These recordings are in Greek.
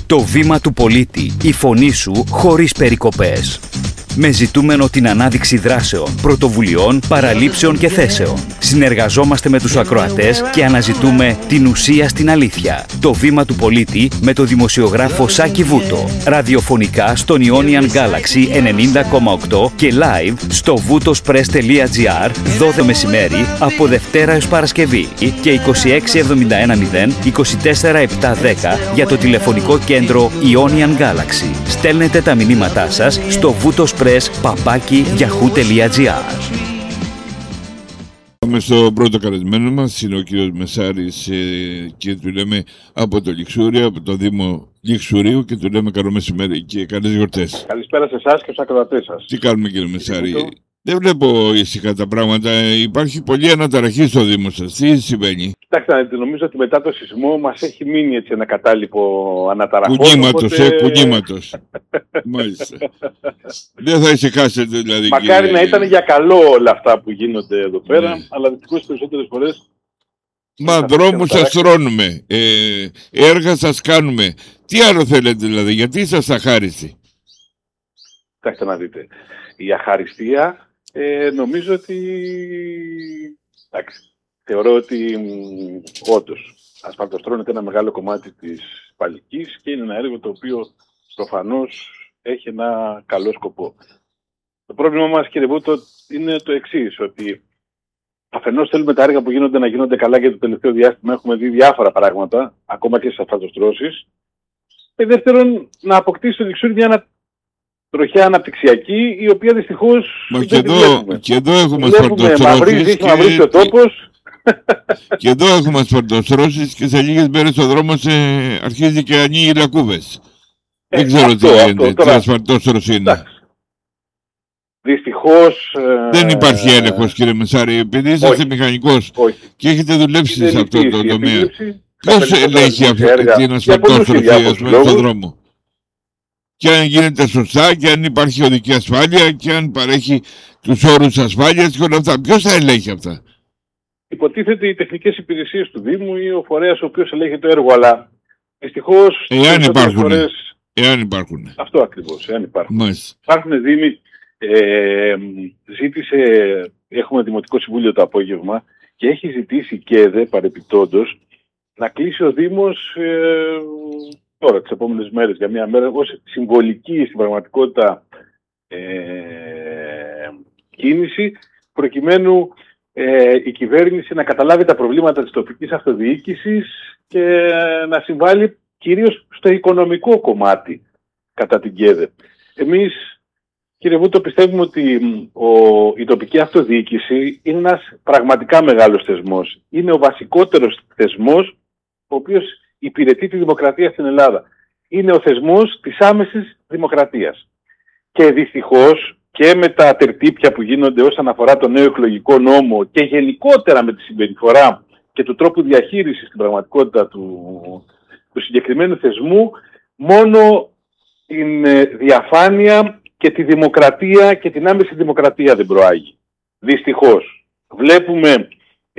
Το βήμα του πολίτη, η φωνή σου χωρίς περικοπές. Με ζητούμενο την ανάδειξη δράσεων, πρωτοβουλειών, παραλήψεων και θέσεων. Συνεργαζόμαστε με τους ακροατές και αναζητούμε την ουσία στην αλήθεια. Το βήμα του πολίτη με το δημοσιογράφο Σάκη Βούτο. Ραδιοφωνικά στον Ionian Galaxy 90,8 και live στο voutospress.gr 12 μεσημέρι από Δευτέρα έως Παρασκευή και 26710 24710 για το τηλεφωνικό κέντρο Ionian Galaxy. Στέλνετε τα μηνύματά σας στο voutospress@yahoo.gr. Πάμε στο πρώτο καλεσμένο μας, είναι ο κύριος Μεσάρης και του λέμε από το Λιξούρι, από το Δήμο Λιξουρίου και του λέμε καλό μεσημέρι και καλές γιορτές. Καλησπέρα σε εσάς και στους ακροατές σας. Τι κάνουμε κύριε Μεσάρη? Δεν βλέπω ήσυχα τα πράγματα. Υπάρχει πολλή αναταραχή στο Δήμο σας. Τι συμβαίνει? Κοιτάξτε, νομίζω ότι μετά το σεισμό μας έχει μείνει έτσι ένα κατάλοιπο αναταραχών. Κουνήματος, κουνήματος. Μάλιστα. Δεν θα ησυχάσετε δηλαδή. Μακάρι να ήταν για καλό όλα αυτά που γίνονται εδώ πέρα, αλλά δυστυχώς περισσότερες φορές. Μα δρόμους σας στρώνουμε, έργα σας κάνουμε. Τι άλλο θέλετε δηλαδή, γιατί είσαστε αχάριστοι? Κοιτάξτε να δείτε. Η αχαριστία νομίζω ότι, εντάξει, θεωρώ ότι όντως ασφαλτοστρώνεται ένα μεγάλο κομμάτι της Παλικής και είναι ένα έργο το οποίο προφανώς έχει ένα καλό σκοπό. Το πρόβλημα μας, κύριε Βούτο, είναι το εξής, ότι αφενός θέλουμε τα έργα που γίνονται να γίνονται καλά, και το τελευταίο διάστημα έχουμε δει διάφορα πράγματα, ακόμα και στις ασφαλτοστρώσεις. Και δεύτερον, να αποκτήσει το Λιξούρι μια τροχιά αναπτυξιακή, η οποία δυστυχώς δεν τη βλέπουμε. Και εδώ έχουμε ασφαλτοστρώσεις και ο τόπος. Και εδώ έχουμε ασφαλτοστρώσεις και σε λίγες μέρες ο δρόμος αρχίζει και ανοίγει λακκούβες. Δεν ξέρω τι γίνεται, τι ασφαλτόστρωση είναι. Δυστυχώς δεν υπάρχει έλεγχος, κύριε Μεσάρη, επειδή είσαστε μηχανικός και έχετε δουλέψει σε αυτό το τομέα. Ποιος ελέγχει αυτή την ασφαλτόστρωση στον δρόμο? Και αν γίνεται σωστά, και αν υπάρχει οδική ασφάλεια, και αν παρέχει τους όρους ασφάλειας και όλα αυτά. Ποιος θα ελέγχει αυτά? Υποτίθεται οι τεχνικές υπηρεσίες του Δήμου ή ο φορέας ο οποίος ελέγχει το έργο, αλλά δυστυχώς. Εάν υπάρχουν. Αυτό ακριβώς, εάν υπάρχουν. Μάλιστα. Υπάρχουν Δήμοι. Έχουμε Δημοτικό Συμβούλιο το απόγευμα και έχει ζητήσει και παρεπιπτόντως να κλείσει ο Δήμος τώρα τις επόμενες μέρες για μια μέρα ως συμβολική στην πραγματικότητα κίνηση, προκειμένου η κυβέρνηση να καταλάβει τα προβλήματα της τοπικής αυτοδιοίκησης και να συμβάλλει κυρίως στο οικονομικό κομμάτι κατά την ΚΕΔΕ. Εμείς, κύριε Βούτο, πιστεύουμε ότι η τοπική αυτοδιοίκηση είναι ένας πραγματικά μεγάλος θεσμός. Είναι ο βασικότερος θεσμός ο οποίος υπηρετεί τη δημοκρατία στην Ελλάδα. Είναι ο θεσμός της άμεσης δημοκρατίας. Και δυστυχώς και με τα τερτύπια που γίνονται όσον αφορά το νέο εκλογικό νόμο και γενικότερα με τη συμπεριφορά και του τρόπου διαχείρισης στην πραγματικότητα του συγκεκριμένου θεσμού, μόνο την διαφάνεια και τη δημοκρατία και την άμεση δημοκρατία δεν προάγει. Δυστυχώς. Βλέπουμε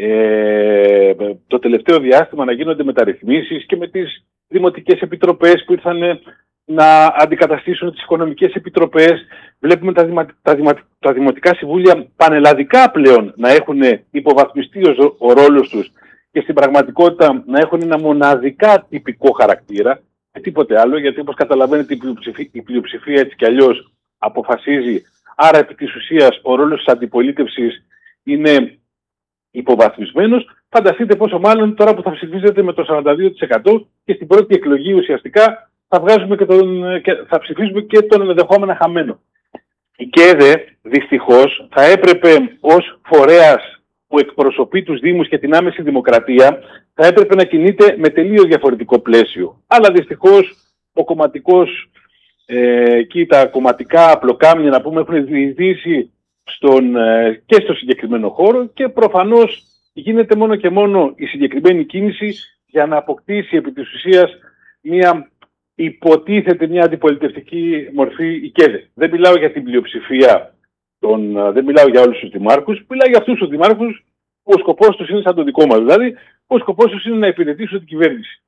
το τελευταίο διάστημα να γίνονται μεταρρυθμίσεις και με τις δημοτικές επιτροπές που ήρθαν να αντικαταστήσουν τις οικονομικές επιτροπές. Βλέπουμε τα δημοτικά συμβούλια πανελλαδικά πλέον να έχουν υποβαθμιστεί ο ρόλος τους και στην πραγματικότητα να έχουν ένα μοναδικά τυπικό χαρακτήρα και τίποτε άλλο, γιατί όπως καταλαβαίνετε η πλειοψηφία έτσι κι αλλιώς αποφασίζει, άρα επί της ουσίας ο ρόλος της αντιπολίτευσης είναι υποβαθμισμένος. Φανταστείτε πόσο μάλλον τώρα που θα ψηφίζετε με το 42% και στην πρώτη εκλογή ουσιαστικά θα ψηφίσουμε και τον ενδεχόμενο χαμένο. Η ΚΕΔΕ δυστυχώς θα έπρεπε ως φορέας που εκπροσωπεί τους Δήμους και την άμεση δημοκρατία, θα έπρεπε να κινείται με τελείως διαφορετικό πλαίσιο. Αλλά δυστυχώς ο κομματικός και τα κομματικά απλοκάμια, να πούμε, έχουν διεισδύσει και στο συγκεκριμένο χώρο και προφανώς γίνεται μόνο και μόνο η συγκεκριμένη κίνηση για να αποκτήσει επί της ουσίας υποτίθεται μια αντιπολιτευτική μορφή η ΚΕΔΕ. Δεν μιλάω για την πλειοψηφία, δεν μιλάω για όλους τους δημάρχους, μιλάω για αυτούς τους δημάρχους που ο σκοπός τους είναι σαν το δικό μας. Δηλαδή, ο σκοπός τους είναι να υπηρετήσουν την κυβέρνηση.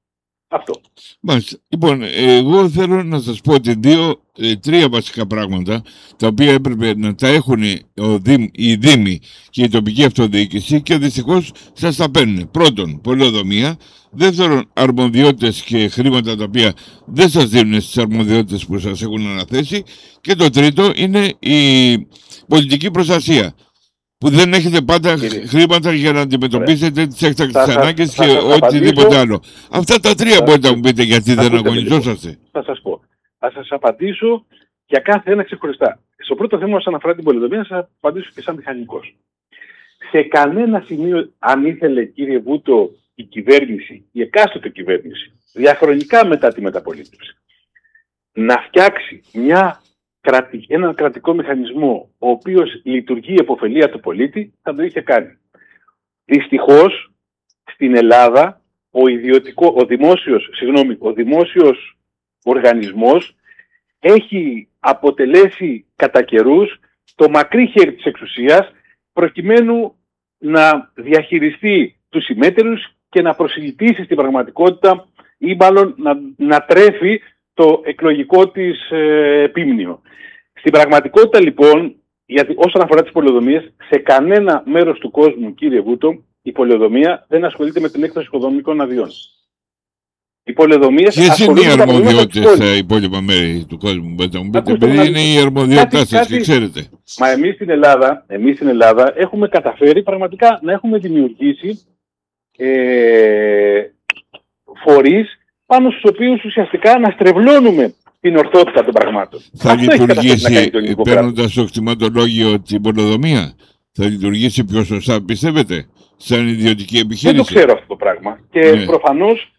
Αυτό. Μάλιστα. Λοιπόν, εγώ θέλω να σας πω ότι τρία βασικά πράγματα τα οποία έπρεπε να τα έχουν οι Δήμοι και η τοπική αυτοδιοίκηση και δυστυχώς σας τα παίρνουν. Πρώτον, πολεοδομία. Δεύτερον, αρμοδιότητες και χρήματα τα οποία δεν σας δίνουν στις αρμοδιότητες που σας έχουν αναθέσει. Και το τρίτο είναι η πολιτική προστασία, που δεν έχετε πάντα χρήματα για να αντιμετωπίσετε τις έκτακτες ανάγκες και οτιδήποτε άλλο. Αυτά τα τρία μπορείτε να μου πείτε γιατί δεν αγωνιζόσαστε. Θα σας πω. Θα σας απαντήσω για κάθε ένα ξεχωριστά. Στο πρώτο θέμα, όσον αφορά την πολεοδομία, θα σας απαντήσω και σαν μηχανικός. Σε κανένα σημείο, αν ήθελε, κύριε Βούτο, η κυβέρνηση, η εκάστοτε κυβέρνηση, διαχρονικά μετά τη μεταπολίτευση, να φτιάξει έναν κρατικό μηχανισμό ο οποίος λειτουργεί επωφελία του πολίτη, θα το είχε κάνει. Δυστυχώς, στην Ελλάδα, ο δημόσιος οργανισμός έχει αποτελέσει κατά καιρούς το μακρύ χέρι της εξουσίας, προκειμένου να διαχειριστεί τους συμμέτερους και να προσιλητήσει στην πραγματικότητα ή μάλλον να τρέφει το εκλογικό της επίμνιο. Στην πραγματικότητα λοιπόν, γιατί όσον αφορά τις πολεοδομίες, σε κανένα μέρος του κόσμου, κύριε Βούτο, η πολεοδομία δεν ασχολείται με την έκδοση οικοδομικών αδειών. Οι πολεοδομίες ασχολούνται με τα προβλήματα της πόλης. Ποιες είναι οι υπόλοιπα μέρη του κόσμου, μπορείτε να μου πείτε, επειδή είναι η αρμοδιότητά σας και ξέρετε. Μα εμείς στην Ελλάδα έχουμε καταφέρει πραγματικά να έχουμε δημιουργήσει φορείς πάνω στους οποίους ουσιαστικά να στρεβλώνουμε την ορθότητα των πραγμάτων. Θα λειτουργήσει, παίρνοντας το κτηματολόγιο την πολεοδομία, θα λειτουργήσει πιο σωστά, πιστεύετε, σαν ιδιωτική επιχείρηση? Δεν το ξέρω αυτό το πράγμα. Και προφανώς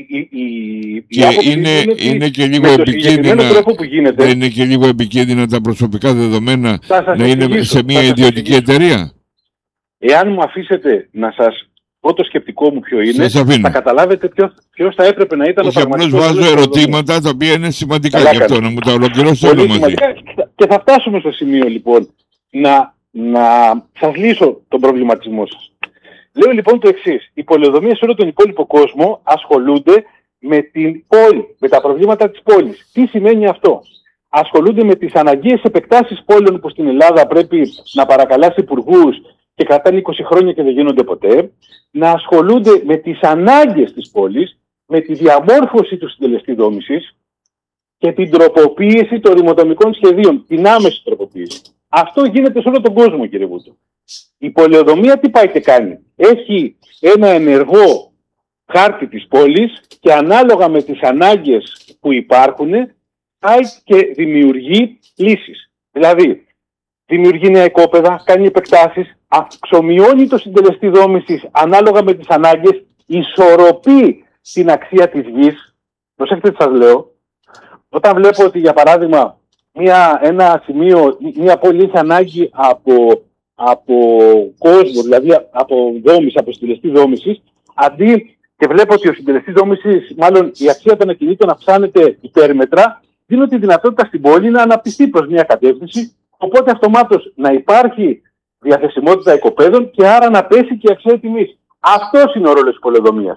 είναι και λίγο επικίνδυνα, είναι και λίγο επικίνδυνα τα προσωπικά δεδομένα να είναι σε μια ιδιωτική εταιρεία. Εάν μου αφήσετε να σας πω το σκεπτικό μου ποιο είναι, θα καταλάβετε ποιος θα έπρεπε να ήταν ο πραγματικός. Απλώς βάζω ερωτήματα τα οποία είναι σημαντικά γι' αυτό, να μου τα ολοκληρώσω όλο μαζί. Και θα φτάσουμε στο σημείο λοιπόν να σας λύσω τον προβληματισμό σας. Λέω λοιπόν το εξής. Οι πολεοδομίες σε όλο τον υπόλοιπο κόσμο ασχολούνται με την πόλη, με τα προβλήματα της πόλης. Τι σημαίνει αυτό? Ασχολούνται με τις αναγκαίες επεκτάσεις πόλεων που στην Ελλάδα πρέπει να παρακαλάσει υπουργούς και κρατάνε 20 χρόνια και δεν γίνονται ποτέ. Να ασχολούνται με τις ανάγκες της πόλης, με τη διαμόρφωση του συντελεστή δόμησης και την τροποποίηση των ρημοτομικών σχεδίων, την άμεση τροποποίηση. Αυτό γίνεται σε όλο τον κόσμο, κύριε Βούτο. Η πολεοδομία τι πάει και κάνει? Έχει ένα ενεργό χάρτη της πόλης και ανάλογα με τις ανάγκες που υπάρχουν πάει και δημιουργεί λύσεις. Δηλαδή, δημιουργεί νέα οικόπεδα, κάνει επεκτάσεις, αυξομειώνει το συντελεστή δόμησης ανάλογα με τις ανάγκες, ισορροπεί την αξία της γης. Προσέξτε τι σας λέω. Όταν βλέπω ότι, για παράδειγμα, ένα σημείο, μια πόλη έχει ανάγκη από κόσμο, δηλαδή από δόμηση, από συντελεστή δόμησης, αντί και βλέπω ότι ο συντελεστής δόμησης, μάλλον η αξία των ακινήτων αυξάνεται υπέρμετρα, δίνω τη δυνατότητα στην πόλη να αναπτυχθεί προς μια κατεύθυνση, οπότε αυτομάτως να υπάρχει διαθεσιμότητα οικοπαίδων και άρα να πέσει και η αξία τιμής. Αυτός είναι ο ρόλος της πολεοδομίας.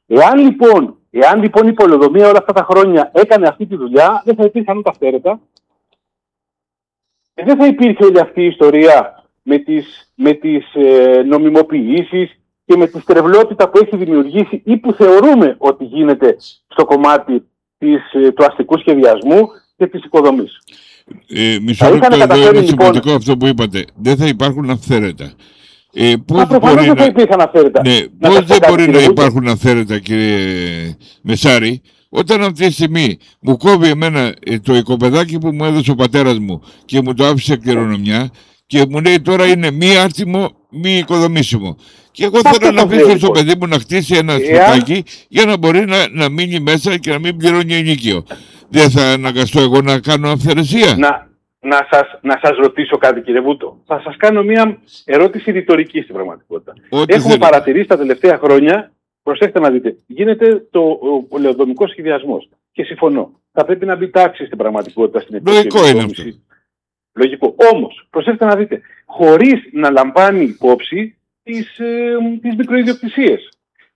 Εάν λοιπόν η πολεοδομία όλα αυτά τα χρόνια έκανε αυτή τη δουλειά, δεν θα υπήρχαν ούτε αυθαίρετα. Δεν θα υπήρχε όλη αυτή η ιστορία με τις νομιμοποιήσεις και με τη στρεβλότητα που έχει δημιουργήσει ή που θεωρούμε ότι γίνεται στο κομμάτι του αστικού σχεδιασμού και της οικοδομής. Μισό λεπτό, εδώ είναι σημαντικό αυτό που είπατε. Δεν θα υπάρχουν αυθαίρετα. Πώς δεν θα υπήρχαν αυθαίρετα. Ναι, πώς δεν μπορεί να υπάρχουν αυθαίρετα, κύριε Μεσάρη, όταν αυτή τη στιγμή μου κόβει εμένα το οικοπεδάκι που μου έδωσε ο πατέρας μου και μου το άφησε κληρονομιά και μου λέει τώρα είναι μη άρτιμο, μη οικοδομήσιμο. Και εγώ θέλω να αφήσω στο παιδί μου να χτίσει ένα σπιτάκι για να μπορεί να μείνει μέσα και να μην πληρώνει ενοίκιο. Δεν θα αναγκαστώ εγώ να κάνω αυθαιρεσία? Να σας ρωτήσω κάτι, κύριε Βούτο. Θα σας κάνω μια ερώτηση ρητορική στην πραγματικότητα. Έχουμε παρατηρήσει τα τελευταία χρόνια, προσέξτε να δείτε, γίνεται ο πολεοδομικός σχεδιασμός. Και συμφωνώ. Θα πρέπει να μπει τάξη στην πραγματικότητα στην Λογικό είναι αυτό. Λογικό. Όμως, προσέξτε να δείτε, χωρίς να λαμβάνει υπόψη τις μικροϊδιοκτησίες.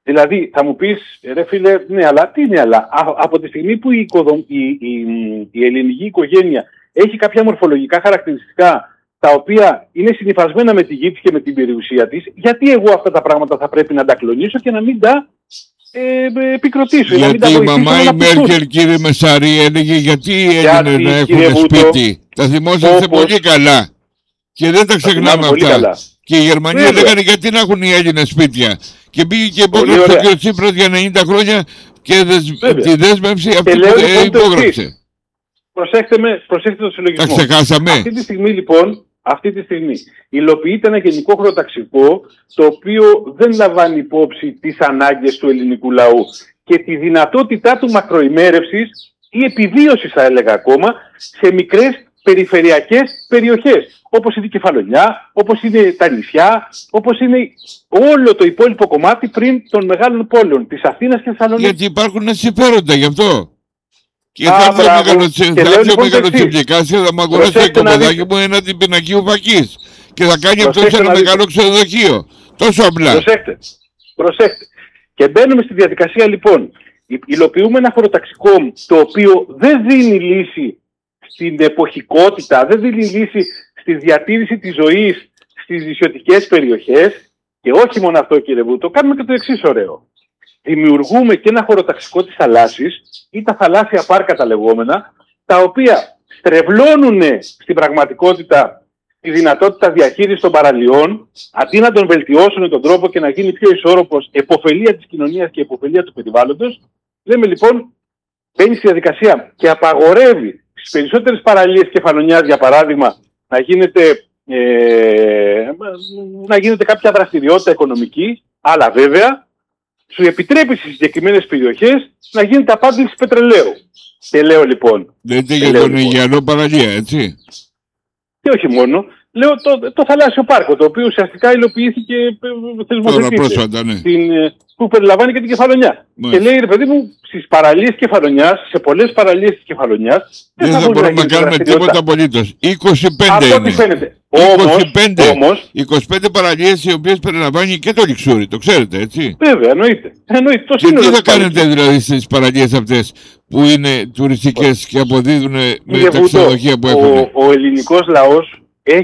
Δηλαδή, θα μου πεις, ρε φίλε, ναι, αλλά τι είναι, αλλά από τη στιγμή που η ελληνική οικογένεια έχει κάποια μορφολογικά χαρακτηριστικά τα οποία είναι συνυφασμένα με τη γη της και με την περιουσία της, γιατί εγώ αυτά τα πράγματα θα πρέπει να τα κλονίσω και να μην τα επικροτήσω? Γιατί η μαμά η Μέρκελ, κύριε Μεσάρη, έλεγε γιατί έγινε να έχουν σπίτι. Τα θυμόσαστε πολύ καλά. Και δεν τα ξεχνάμε αυτά. Και οι Γερμανοί έλεγαν γιατί να έχουν οι Έλληνες σπίτια. Και πήγε και υπόγραψε και ο Τσίπρας για 90 χρόνια και τη δέσμευση αυτή που υπόγραψε. Προσέξτε το συλλογισμό. Τα ξεχάσαμε. Αυτή τη στιγμή υλοποιείται ένα γενικό χωροταξικό το οποίο δεν λαμβάνει υπόψη τις ανάγκες του ελληνικού λαού και τη δυνατότητά του μακροημέρευσης ή επιβίωσης, θα έλεγα ακόμα, σε μικρές περιφερειακές περιοχές, όπως είναι η Κεφαλονιά, όπως είναι τα νησιά, όπως είναι όλο το υπόλοιπο κομμάτι πριν των μεγάλων πόλεων της Αθήνας και Θεσσαλονίκης. Γιατί υπάρχουν συμφέροντα γι' αυτό. Και θα έρθει ο μεγαλοτσιμπλικάς και θα μ' αγοράσει το κομμωδάκι μου έναντι πινακίου φακής. Και θα κάνει αυτό σε ένα μεγάλο ξενοδοχείο. Τόσο απλά. Προσέξτε. Και μπαίνουμε στη διαδικασία λοιπόν. Υλοποιούμε ένα χωροταξικό το οποίο δεν δίνει λύση στην εποχικότητα, δεν δίνει λύση στη διατήρηση της ζωής στις νησιωτικές περιοχές. Και όχι μόνο αυτό, κύριε Βούτο, κάνουμε και το εξής ωραίο. Δημιουργούμε και ένα χωροταξικό της θαλάσσης ή τα θαλάσσια πάρκα τα λεγόμενα, τα οποία στρεβλώνουν στην πραγματικότητα τη δυνατότητα διαχείρισης των παραλιών, αντί να τον βελτιώσουν τον τρόπο και να γίνει πιο ισόρροπος, επωφελία της κοινωνίας και επωφελία του περιβάλλοντος. Λέμε λοιπόν, μπαίνει στη διαδικασία και απαγορεύει στις περισσότερες παραλίες Κεφαλονιάς, για παράδειγμα, να γίνεται κάποια δραστηριότητα οικονομική, αλλά βέβαια σου επιτρέπει στις συγκεκριμένες περιοχές να γίνεται απάντηση πετρελαίου. Και λέω λοιπόν. Λέτε για τον Αιγιανό παραλία, έτσι. Και όχι μόνο. Λέω το θαλάσσιο πάρκο, το οποίο ουσιαστικά υλοποιήθηκε πρόσφατα, ναι. Που περιλαμβάνει και την Κεφαλονιά. Και λέει, ρε παιδί μου, στις παραλίες Κεφαλονιάς, σε πολλές παραλίες της Κεφαλονιάς, δεν θα μπορούμε να κάνουμε τίποτα απολύτως. 25 είναι. 25 παραλίες οι οποίες περιλαμβάνει και το Λιξούρι, το ξέρετε, έτσι. Βέβαια, εννοείται. Και τι θα κάνετε δηλαδή στις παραλίες αυτές που είναι τουριστικές και αποδίδουν με τα ξενοδοχεία που έχουν? Ο ελληνικός λαός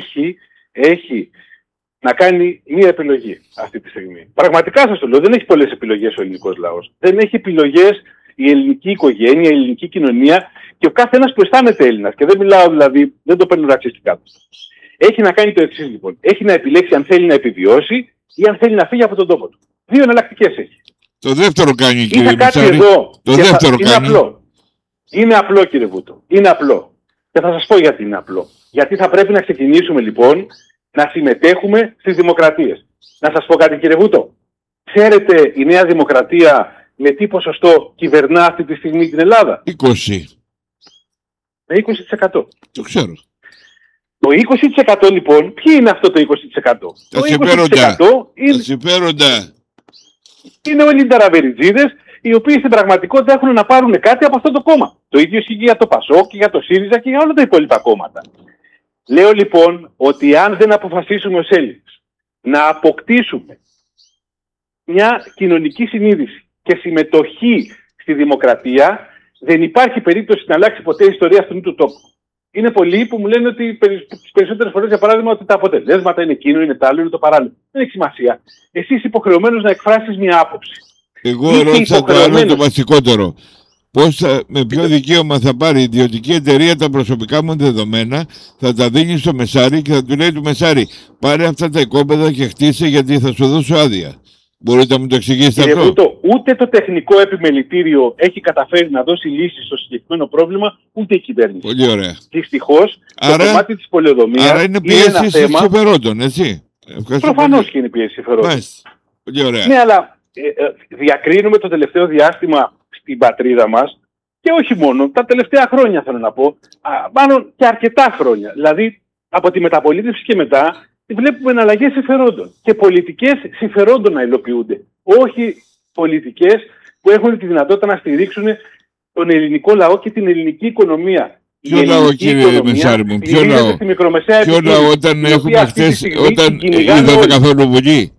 έχει να κάνει μία επιλογή αυτή τη στιγμή. Πραγματικά σας το λέω, δεν έχει πολλές επιλογές ο ελληνικός λαός. Δεν έχει επιλογές η ελληνική οικογένεια, η ελληνική κοινωνία και ο κάθε ένας που αισθάνεται Έλληνας. Και δεν μιλάω δηλαδή, δεν το παίρνω ρατσιστικά. Έχει να κάνει το εξής λοιπόν. Έχει να επιλέξει αν θέλει να επιβιώσει ή αν θέλει να φύγει από τον τόπο του. Δύο εναλλακτικές έχει. Το δεύτερο κάνει, κύριε Μητσάρη. Το δεύτερο κάνει. Είναι απλό, κύριε Βούτο. Είναι απλό. Και θα σας πω γιατί είναι απλό. Γιατί θα πρέπει να ξεκινήσουμε λοιπόν να συμμετέχουμε στις δημοκρατίες. Να σας πω κάτι, κύριε Βούτο. Ξέρετε η Νέα Δημοκρατία με τι ποσοστό κυβερνά αυτή τη στιγμή την Ελλάδα? 20. Με 20%. Το ξέρω. Το 20% λοιπόν, ποιοι είναι αυτό το 20%? Τα συμφέροντα. Είναι όλοι οι ταραβεριτζίδες, οι οποίοι στην πραγματικότητα έχουν να πάρουν κάτι από αυτό το κόμμα. Το ίδιο ισχύει για το ΠΑΣΟΚ και για το ΣΥΡΙΖΑ και για όλα τα υπόλοιπα κόμματα. Λέω λοιπόν ότι αν δεν αποφασίσουμε ως Έλληνες να αποκτήσουμε μια κοινωνική συνείδηση και συμμετοχή στη δημοκρατία, δεν υπάρχει περίπτωση να αλλάξει ποτέ η ιστορία αυτού του τόπου. Είναι πολλοί που μου λένε ότι τις περισσότερες φορές, για παράδειγμα, ότι τα αποτελέσματα είναι εκείνο, είναι το άλλο, είναι το παράλληλο. Δεν έχει σημασία. Εσύ είσαι υποχρεωμένος να εκφράσεις μια άποψη. Εγώ ρώτησα το άλλο, το βασικότερο. Με ποιο δικαίωμα θα πάρει η ιδιωτική εταιρεία τα προσωπικά μου δεδομένα, θα τα δίνει στο Μεσάρη και θα του λέει του Μεσάρη, πάρε αυτά τα οικόπεδα και χτίσε γιατί θα σου δώσω άδεια. Μπορείτε να μου το εξηγήσετε αυτό? Βούτο, ούτε το τεχνικό επιμελητήριο έχει καταφέρει να δώσει λύση στο συγκεκριμένο πρόβλημα, ούτε η κυβέρνηση. Πολύ ωραία. Δυστυχώς, το κομμάτι της πολεοδομίας. Άρα είναι πιέση συμφερόντων, έτσι. Προφανώς και είναι πιέση συμφερόντων. Πολύ ωραία. Ναι, αλλά διακρίνουμε το τελευταίο διάστημα στην πατρίδα μας και όχι μόνο, τα τελευταία χρόνια θέλω να πω, μάλλον και αρκετά χρόνια. Δηλαδή, από τη μεταπολίτευση και μετά, βλέπουμε εναλλαγές συμφερόντων και πολιτικές συμφερόντων να υλοποιούνται. Όχι πολιτικές που έχουν τη δυνατότητα να στηρίξουν τον ελληνικό λαό και την ελληνική οικονομία. Ποιο λαό, κύριε Μεσάρη μου, ποιο λαό? Ποιο λαό όταν έχουμε χτες, όταν είδατε καθόλου Βουλή?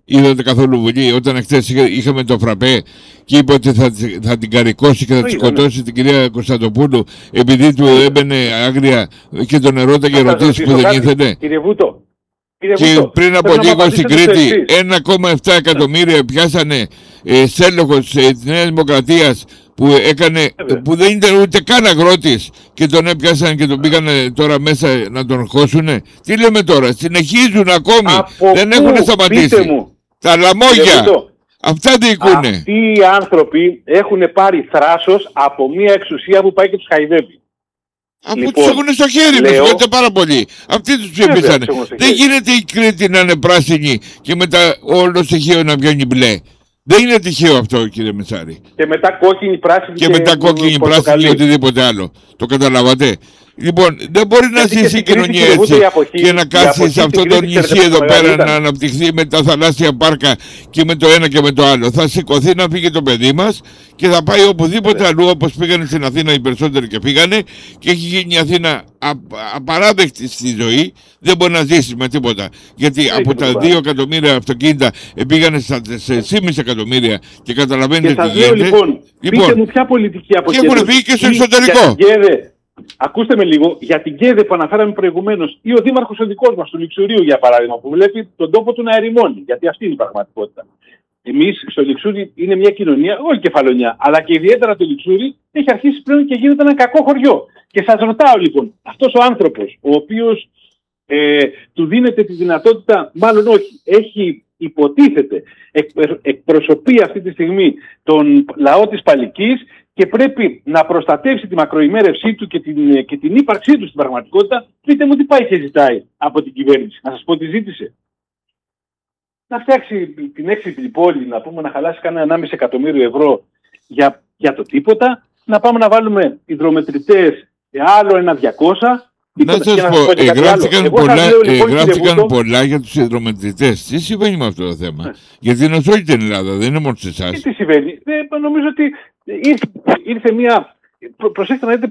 είδατε καθόλου Βουλή, όταν χθες είχαμε το φραπέ και είπε ότι θα την καρικώσει και θα τη σκοτώσει την κυρία Κωνσταντοπούλου επειδή του έμπαινε άγρια και τον ερώταγε ερωτήσεις που δεν ήθελε. Κύριε Βούτο. Και πριν από λίγο στην Κρήτη 1,7 εκατομμύρια πιάσανε στέλεχος της Νέας Δημοκρατίας που δεν ήταν ούτε καν αγρότης και τον έπιασαν και τον πήγανε τώρα μέσα να τον χώσουνε. Τι λέμε τώρα, συνεχίζουν ακόμη, δεν έχουν σταματήσει. Τα λαμόγια, αυτά διοικούνε. Αυτοί οι άνθρωποι έχουν πάρει θράσος από μια εξουσία που πάει και τους χαϊδεύει. Αφού τους έχουν στο χέρι, με συγχωρείτε πάρα πολύ. Αυτοί τους ψήφισαν. Δεν γίνεται η Κρήτη να είναι πράσινη και μετά όλο στοιχείο να βγαίνει μπλε. Δεν είναι τυχαίο αυτό, κύριε Μεσάρη. Και μετά κόκκινη, πράσινη και μετά κόκκινη, πράσινη και οτιδήποτε άλλο. Το καταλάβατε. Λοιπόν, δεν μπορεί να ζήσει η κοινωνία έτσι και να κάτσει σε αυτό το νησί εδώ πέρα να αναπτυχθεί με τα θαλάσσια πάρκα και με το ένα και με το άλλο. Θα σηκωθεί να φύγει το παιδί μας και θα πάει οπουδήποτε αλλού, όπως πήγανε στην Αθήνα οι περισσότεροι και πήγανε, και έχει γίνει η Αθήνα απαράδεκτη στη ζωή. Δεν μπορεί να ζήσει με τίποτα. Γιατί από τα 2 εκατομμύρια αυτοκίνητα πήγανε στα 4,5 εκατομμύρια και καταλαβαίνετε τι γίνεται. Λοιπόν, πείτε μου ποια πολιτική αποχέτευση. Και έχουν φύγει και στο εξωτερικό. Ακούστε με λίγο, για την ΚΕΔΕ που αναφέραμε προηγουμένως, ή ο δήμαρχος ο δικός μας του Λιξουρίου, για παράδειγμα, που βλέπει τον τόπο του να ερημώνει, γιατί αυτή είναι η πραγματικότητα. Εμείς στο Λιξούρι είναι μια κοινωνία, όλη κεφαλονιά, αλλά και ιδιαίτερα το Λιξούρι έχει αρχίσει πλέον και γίνεται ένα κακό χωριό. Και σας ρωτάω λοιπόν, αυτός ο άνθρωπος, ο οποίος του δίνεται τη δυνατότητα, μάλλον όχι, έχει υποτίθεται, εκπροσωπεί αυτή τη στιγμή τον λαό της Παλικής και πρέπει να προστατεύσει τη μακροημέρευσή του και την ύπαρξή του στην πραγματικότητα. Πείτε μου τι πάει και ζητάει από την κυβέρνηση. Να σας πω τι ζήτησε. Να φτιάξει την έξυπνη πόλη, να πούμε να χαλάσει κανένα 1,5 εκατομμύριο ευρώ για το τίποτα, να πάμε να βάλουμε υδρομετρητές άλλο ένα 200. Να σας πω, γράφτηκαν πολλά για τους υδρομετρητές. Τι συμβαίνει με αυτό το θέμα? Γιατί είναι σε όλη την Ελλάδα, δεν είναι μόνο σε εσάς. Τι συμβαίνει? Νομίζω ότι ήρθε μια... Προσέξτε να δείτε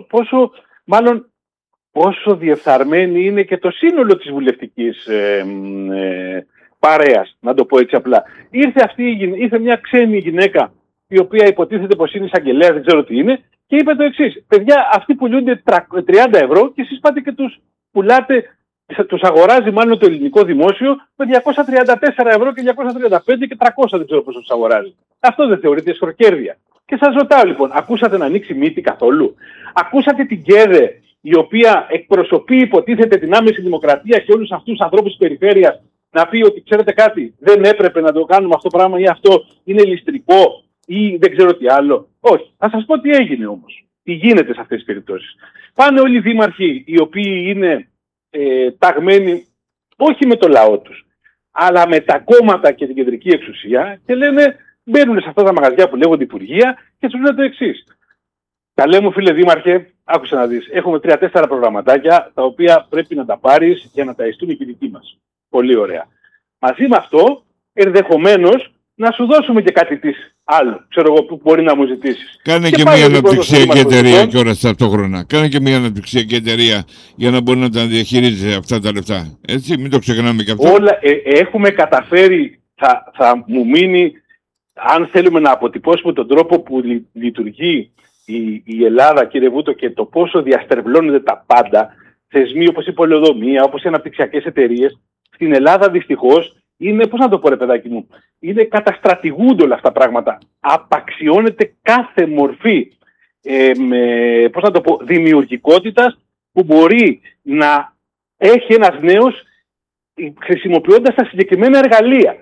πόσο διεφθαρμένη είναι και το σύνολο της βουλευτικής παρέας, να το πω έτσι απλά. Ήρθε μια ξένη γυναίκα, η οποία υποτίθεται πως είναι εισαγγελέας, δεν ξέρω τι είναι, και είπε το εξής: παιδιά, αυτοί πουλούνται 30 ευρώ και εσείς πάτε και τους πουλάτε, τους αγοράζει μάλλον το ελληνικό δημόσιο με 234 ευρώ και 235 και 300, δεν ξέρω πόσο τους αγοράζει. Αυτό δεν θεωρείται εσχροκέρδεια? Και σας ρωτάω λοιπόν, ακούσατε να ανοίξει μύτη καθόλου? Ακούσατε την ΚΕΔΕ, η οποία εκπροσωπεί υποτίθεται την άμεση δημοκρατία και όλους αυτούς τους ανθρώπους της περιφέρειας, να πει ότι ξέρετε κάτι, δεν έπρεπε να το κάνουμε αυτό το πράγμα, ή αυτό είναι ληστρικό ή δεν ξέρω τι άλλο? Όχι. Θα σας πω τι έγινε όμως. Τι γίνεται σε αυτές τις περιπτώσεις. Πάνε όλοι οι δήμαρχοι, οι οποίοι είναι ταγμένοι όχι με το λαό τους, αλλά με τα κόμματα και την κεντρική εξουσία, και λένε, μπαίνουν σε αυτά τα μαγαζιά που λέγονται υπουργεία και τους λένε το εξής: καλέ μου φίλε δήμαρχε, άκουσε να δεις, έχουμε 3-4 προγραμματάκια τα οποία πρέπει να τα πάρεις για να τα ειστούν οι δικοί μας. Πολύ ωραία. Μαζί με αυτό, ενδεχομένως να σου δώσουμε και κάτι άλλο, ξέρω εγώ, που μπορεί να μου ζητήσεις. Κάνε και μια αναπτυξιακή εταιρεία κιόλας ταυτόχρονα. Κάνε και μια αναπτυξιακή εταιρεία για να μπορεί να τα διαχειρίζεται αυτά τα λεφτά. Έτσι, μην το ξεχνάμε κι αυτό. Όλα έχουμε καταφέρει, θα μου μείνει, αν θέλουμε να αποτυπώσουμε τον τρόπο που λειτουργεί η Ελλάδα, κύριε Βούτο, και το πόσο διαστρεβλώνονται τα πάντα, θεσμοί όπως η πολεοδομία, όπως οι αναπτυξιακές εταιρείες, στην Ελλάδα δυστυχώς είναι, πώς να το πω ρε παιδάκι μου, είναι καταστρατηγούνται όλα αυτά τα πράγματα. Απαξιώνεται κάθε μορφή πώς να το πω, δημιουργικότητας που μπορεί να έχει ένας νέος χρησιμοποιώντας τα συγκεκριμένα εργαλεία.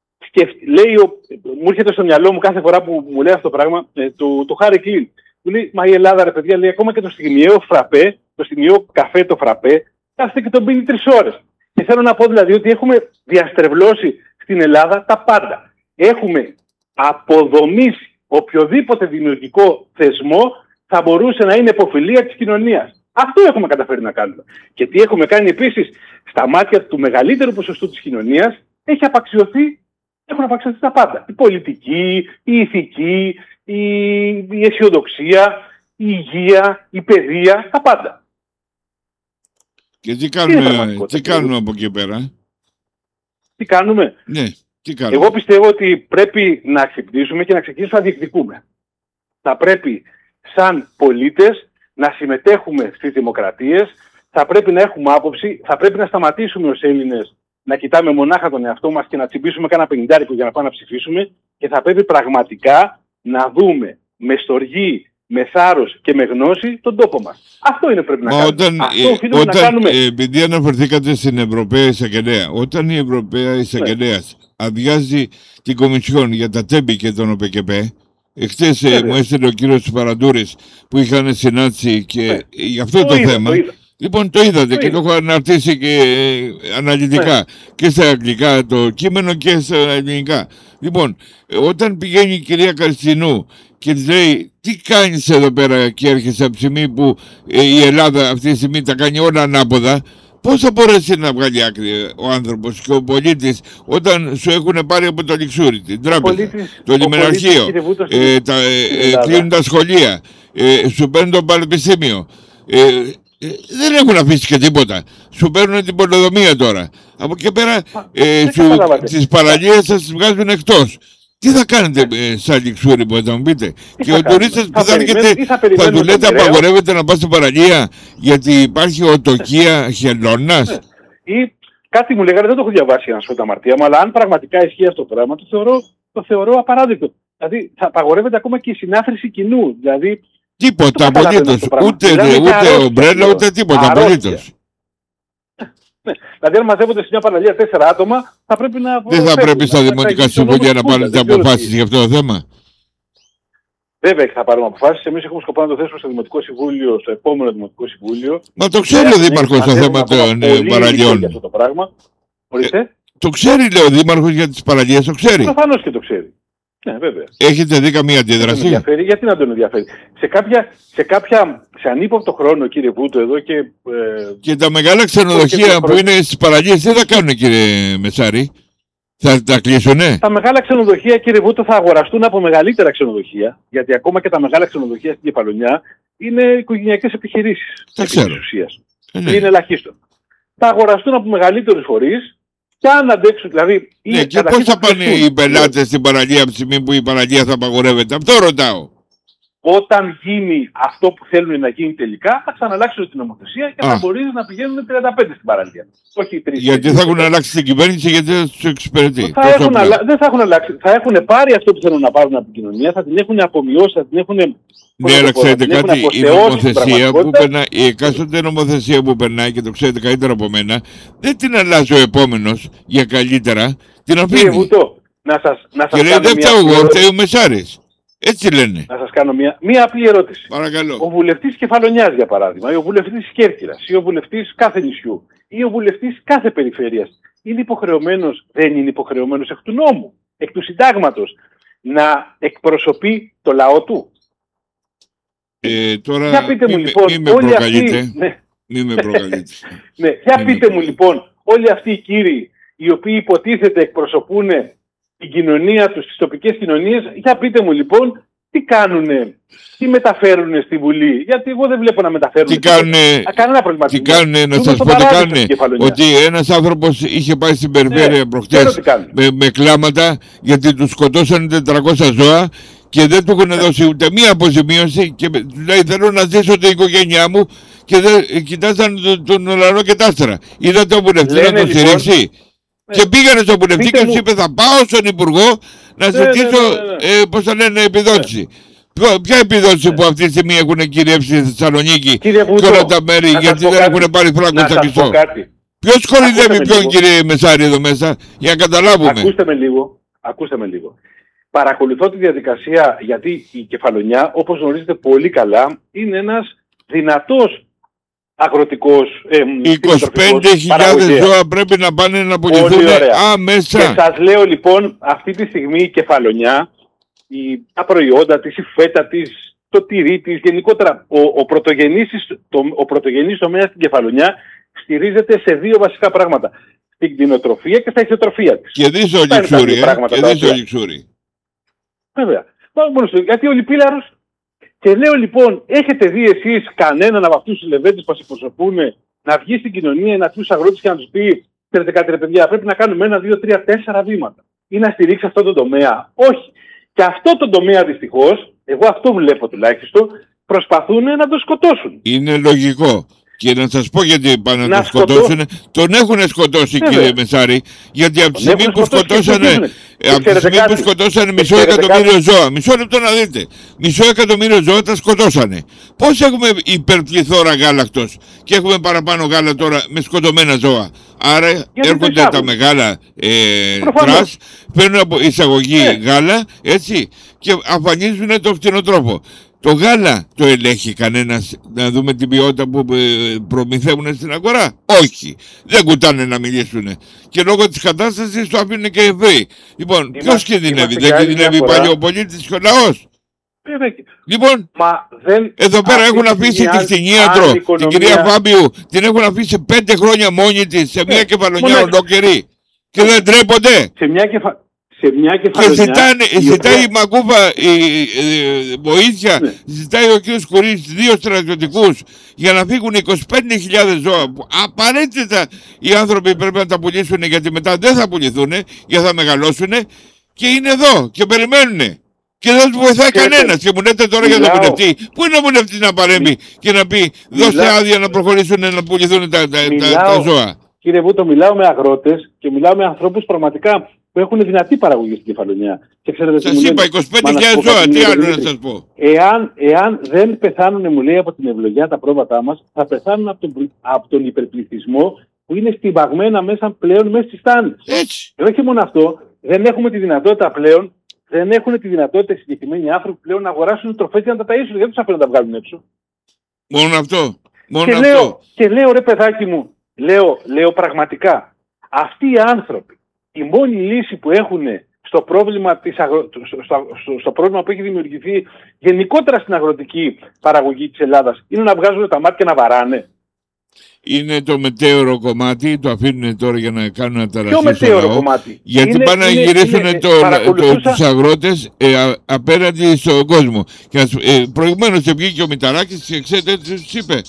Μου έρχεται στο μυαλό μου κάθε φορά που μου λέει αυτό το πράγμα το Χάρη Κλίν. Μου λέει, μα η Ελλάδα ρε παιδιά, λέει, ακόμα και το στιγμιαίο φραπέ, το στιγμιαίο καφέ το φραπέ, κάθεται και τον πίνει 3 ώρες. Και θέλω να πω δηλαδή ότι έχουμε διαστρεβλώσει στην Ελλάδα τα πάντα. Έχουμε αποδομήσει οποιοδήποτε δημιουργικό θεσμό θα μπορούσε να είναι υποφιλία της κοινωνίας. Αυτό έχουμε καταφέρει να κάνουμε. Και τι έχουμε κάνει επίσης, στα μάτια του μεγαλύτερου ποσοστού της κοινωνίας έχουν απαξιωθεί τα πάντα. Η πολιτική, η ηθική, η αισιοδοξία, η υγεία, η παιδεία, τα πάντα. Και τι κάνουμε από εκεί πέρα? Τι κάνουμε? Ναι. Εγώ πιστεύω ότι πρέπει να ξυπνήσουμε και να ξεκινήσουμε να διεκδικούμε. Θα πρέπει σαν πολίτες να συμμετέχουμε στις δημοκρατίες, θα πρέπει να έχουμε άποψη, θα πρέπει να σταματήσουμε ως Έλληνες να κοιτάμε μονάχα τον εαυτό μας και να τσιμπήσουμε κάνα 50 για να πάμε να ψηφίσουμε, και θα πρέπει πραγματικά να δούμε με στοργή, με θάρρος και με γνώση τον τόπο μας. Αυτό είναι πρέπει να κάνουμε. Να κάνουμε. Επειδή αναφερθήκατε στην Ευρωπαία Εισαγγελέα, όταν η Ευρωπαία Εισαγγελέας αδειάζει την Κομισιόν για τα Τέμπη και τον ΟΠΕΚΕΠΕ, εχθές μου έστειλε ο κύριος Παραντούρης που είχαν συνάντηση και για αυτό το θέμα. Λοιπόν, το είδατε και το έχω αναρτήσει και αναλυτικά και στα αγγλικά το κείμενο και στα ελληνικά. Λοιπόν, όταν πηγαίνει η κυρία Καριστινού και της λέει τι κάνεις εδώ πέρα και έρχεσαι από τη στιγμή που η Ελλάδα αυτή τη στιγμή τα κάνει όλα ανάποδα, πώς θα μπορέσει να βγάλει άκρη ο άνθρωπος και ο πολίτης όταν σου έχουν πάρει από το λιξούρι, την τράπεζα, το λιμεναρχείο, κλείνουν τα σχολεία, σου παίρνουν το πανεπιστήμιο. Δεν έχουν αφήσει και τίποτα. Σου παίρνουν την πολεοδομία τώρα. Από εκεί πέρα τις παραλίες θα τις βγάζουν εκτός. Τι θα κάνετε σαν λιξούρι, μπορείτε να μου πείτε? Και ο τουρίστας που θα έρχεται θα του λέτε απαγορεύεται να πάει στην παραλία γιατί υπάρχει οτοκία χελώνας? Ή κάτι μου λέγανε, δεν το έχω διαβάσει να σου πω τα αμαρτία μου, αλλά αν πραγματικά ισχύει αυτό το πράγμα, το θεωρώ απαράδεκτο. Δηλαδή θα απαγορεύεται ακόμα και η συνάθρηση κοινού. Δηλαδή, τίποτα απολύτως. Ούτε ομπρέλα, ούτε τίποτα απολύτως. Δηλαδή, αν μαζεύονται σε μια παραλία 4 άτομα, θα πρέπει να. Δεν θα πρέπει στα δημοτικά συμβούλια να πάρετε αποφάσεις για αυτό το θέμα? Βέβαια και θα πάρουμε αποφάσεις. Εμείς έχουμε σκοπό να το θέσουμε στο Δημοτικό Συμβούλιο, στο επόμενο Δημοτικό Συμβούλιο. Μα το ξέρει ο Δήμαρχος το θέμα των παραλιών. Αυτό το πράγμα. Το ξέρει, λέει ο Δήμαρχος, για τις παραλίες, το ξέρει. Προφανώς και το ξέρει. Ναι, βέβαια. Έχετε δει καμία αντίδραση? Γιατί να τον ενδιαφέρει? Σε ανύποπτο χρόνο, κύριε Βούτο, εδώ και. Και τα μεγάλα ξενοδοχεία που είναι στις παραλίες, τι θα κάνουν, κύριε Μεσάρη? Θα τα κλείσουνε? Τα μεγάλα ξενοδοχεία, κύριε Βούτο, θα αγοραστούν από μεγαλύτερα ξενοδοχεία. Γιατί ακόμα και τα μεγάλα ξενοδοχεία στην Κεφαλονιά είναι οικογενειακές επιχειρήσεις. Τα ξέρω. Είναι ελαχίστο. Θα αγοραστούν από μεγαλύτερους φορείς. Και αν αντέξουν, δηλαδή. Ναι, και πώς θα πάνε οι πελάτες στην παραλία από τη στιγμή που η παραλία θα απαγορεύεται? Αυτό ρωτάω. Όταν γίνει αυτό που θέλουν να γίνει τελικά, θα ξαναλλάξουν την νομοθεσία και θα μπορεί να πηγαίνουν 35 στην παραλία. Όχι 3. Γιατί θα έχουν αλλάξει την κυβέρνηση, γιατί δεν του εξυπηρετεί. Δεν θα έχουν αλλάξει. Θα έχουν πάρει αυτό που θέλουν να πάρουν από την κοινωνία, θα την έχουν απομειώσει, θα την έχουν. Ναι, αλλά ξέρετε κάτι, η νομοθεσία που περνάει, η εκάστοτε νομοθεσία που περνάει, και το ξέρετε καλύτερα από μένα, δεν την αλλάζει ο επόμενος για καλύτερα, την αφήνει. Και λέει δεν φταίω εγώ, φταίει ο Μεσάρης. Έτσι λένε. Να σας κάνω μία απλή ερώτηση. Παρακαλώ. Ο βουλευτής Κεφαλονιάς, για παράδειγμα, ή ο βουλευτής Κέρκυρας, ή ο βουλευτής κάθε νησιού, ή ο βουλευτής κάθε περιφέρειας, είναι υποχρεωμένος, δεν είναι υποχρεωμένος εκ του νόμου, εκ του συντάγματος, να εκπροσωπεί το λαό του? Τώρα για πείτε μου λοιπόν, μη με προκαλείτε. Μη με προκαλείτε. Ναι, για πείτε μου λοιπόν, όλοι αυτοί οι κύριοι οι οποίοι υποτίθεται εκπροσωπούν την κοινωνία τους, τις τοπικές κοινωνίες, για πείτε μου λοιπόν τι κάνουνε, τι μεταφέρουνε στη Βουλή? Γιατί εγώ δεν βλέπω να μεταφέρουν. Τι κάνουνε, κανένα προβληματισμό. Τι κάνουνε, να σας πω τι κάνουνε. Ότι ένας άνθρωπος είχε πάει στην περιφέρεια προχτές με κλάματα γιατί του σκοτώσανε 400 ζώα και δεν του έχουν δώσει ούτε μία αποζημίωση και λέει θέλω να ζήσω την οικογένειά μου και δεν κοιτάζαν τον ουρανό και τα άστρα. Είδατε ο βουλευτής να τον στηρίξει? Και πήγανε στον βουλευτή και του είπε θα πάω στον Υπουργό να ζητήσω πώς θα λένε επιδότηση. Ποια επιδότηση που αυτή τη στιγμή έχουν κυριεύσει στη Θεσσαλονίκη και όλα τα μέρη γιατί δεν έχουν πάρει φράγκο στα Κισό? Ποιος κορυδεύει ποιον, κύριε Μεσάρη, εδώ μέσα, για να καταλάβουμε? Ακούστε με λίγο. Παρακολουθώ τη διαδικασία γιατί η Κεφαλονιά, όπως γνωρίζετε πολύ καλά, είναι ένας δυνατός αγροτικός 25.000 ζώα πρέπει να πάνε να πουληθούν άμεσα. Και σας λέω λοιπόν, αυτή τη στιγμή η Κεφαλονιά, τα προϊόντα της, η φέτα της, το τυρί της, γενικότερα ο πρωτογενής τομέας στην Κεφαλονιά στηρίζεται σε δύο βασικά πράγματα. Στην κτηνοτροφία και στα ηχθειοτροφία της. Και δεις ο λιξούρι. Βέβαια. Γιατί ο Λιπίλαρος. Και λέω λοιπόν, έχετε δει εσείς κανέναν από αυτούς τους λεβέντες που σας εκπροσωπούν να βγει στην κοινωνία, να τους αγρότες και να τους πει: ξέρετε κάτι, ρε παιδιά, πρέπει να κάνουμε 1, 2, 3, 4 βήματα. ή να στηρίξει αυτό το τομέα. Όχι. Και αυτό το τομέα δυστυχώς, εγώ αυτό βλέπω τουλάχιστον, προσπαθούν να το σκοτώσουν. Είναι λογικό. Και να σας πω γιατί πάνε να τον σκοτώσουν. Τον έχουν σκοτώσει, κύριε Μεσάρη, γιατί από τη στιγμή που σκοτώσανε μισό εκατομμύριο ζώα, μισό λεπτό να δείτε, μισό εκατομμύριο ζώα τα σκοτώσανε. Πώς έχουμε υπερπληθώρα γάλακτος και έχουμε παραπάνω γάλα τώρα με σκοτωμένα ζώα? Άρα γιατί έρχονται τα μεγάλα τρας, παίρνουν από εισαγωγή γάλα, έτσι, και αφανίζουν τον φτηνοτρόφο. Το γάλα το ελέγχει κανένας να δούμε την ποιότητα που προμηθεύουν στην αγορά? Όχι. Δεν κουτάνε να μιλήσουν. Και λόγω της κατάστασης το αφήνουν και ευρύ. Λοιπόν, ποιος κινδυνεύει? Δεν κινδυνεύει πάλι ο πολίτης και ο λαός? Λοιπόν, εδώ πέρα έχουν αφήσει τη κτηνίατρο, την κυρία Φάμπιου, την έχουν αφήσει 5 χρόνια μόνη της σε μια κεφαλονιά ολόκληρη. Και δεν τρέπονται. Και ζητάει η Μακούφα βοήθεια, ζητάει ο κ. Σκουρής 2 στρατιωτικούς για να φύγουν 25.000 ζώα. Απαραίτητα οι άνθρωποι πρέπει να τα πουλήσουν, γιατί μετά δεν θα πουληθούν, γιατί θα μεγαλώσουν, και είναι εδώ και περιμένουν. Και δεν τους βοηθάει κανένας. Και μου λέτε τώρα για τον βουλευτή. Πού είναι ο βουλευτής να παρέμβει και να πει δώστε άδεια να προχωρήσουν να πουληθούν τα ζώα? Κύριε Βούτο, μιλάω με αγρότες και μιλάω με ανθρώπους πραγματικά που έχουν δυνατή παραγωγή στην Κεφαλονιά. Σας είπα 25.000 ζώα, τι άλλο να σας πω? Εάν δεν πεθάνουν, μου λέει, από την ευλογιά τα πρόβατά μας, θα πεθάνουν από τον υπερπληθυσμό που είναι στιβαγμένα μέσα στις στάνες. Όχι μόνο αυτό, δεν έχουμε τη δυνατότητα πλέον, δεν έχουν τη δυνατότητα οι συγκεκριμένοι άνθρωποι πλέον να αγοράσουν τροφές για να τα ταΐσουν. Δεν τους αφήνουν να τα βγάλουν έξω. Μόνο αυτό. Και λέω, ρε παιδάκι μου, λέω πραγματικά, αυτοί οι άνθρωποι, η μόνη λύση που έχουν στο πρόβλημα, στο πρόβλημα που έχει δημιουργηθεί γενικότερα στην αγροτική παραγωγή της Ελλάδας είναι να βγάζουν τα μάτια και να βαράνε. Είναι το μετέωρο κομμάτι, το αφήνουν τώρα για να κάνουν αταραχή. Ποιο μετέωρο κομμάτι? Γιατί πάνε να γυρίσουν τους αγρότες απέναντι στον κόσμο. Προηγουμένως βγήκε ο Μηταράκης και ξέρετε τι τους είπε?